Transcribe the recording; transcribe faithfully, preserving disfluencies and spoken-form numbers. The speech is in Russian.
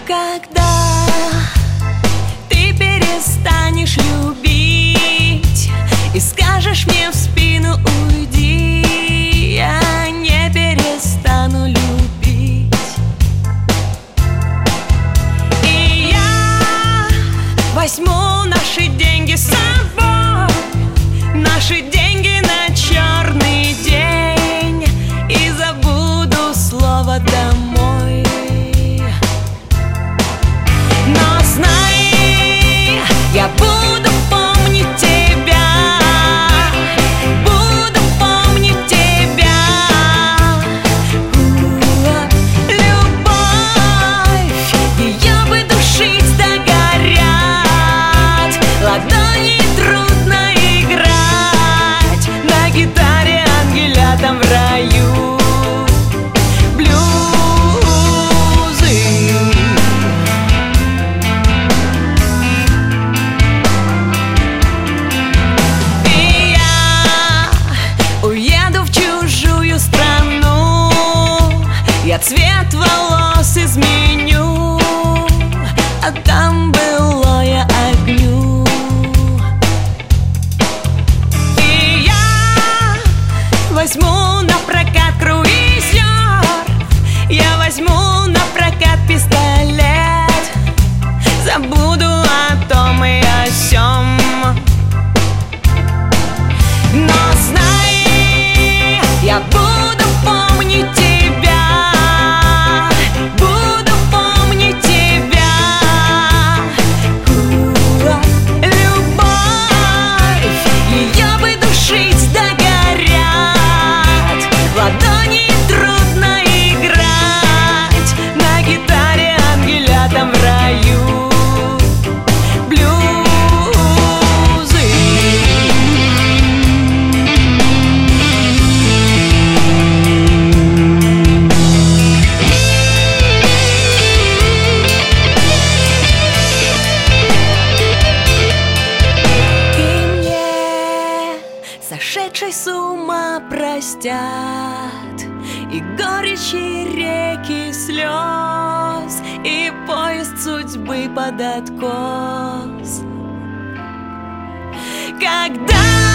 Когда ты перестанешь любить и скажешь мне в спину уйди, я не перестану любить. И я возьму наши деньги с собой, наши деньги на черный день, и забуду слово «домой». Но знай, я буду помнить тебя, буду помнить тебя. Любовь, ее бы душить да горят, ладони трудно играть на гитаре ангелятам в раю. Я цвет волос изменю, а там былое огню. И я возьму на прокат круизер, я возьму на прокат пистолет, забуду о том и о сём. Но знай, я буду помнить тебя, ладони трудно играть на гитаре ангелятам в раю. Блюзы. И мне, сошедшей с ума, простят и горечи реки слез, и поезд судьбы под откос. Когда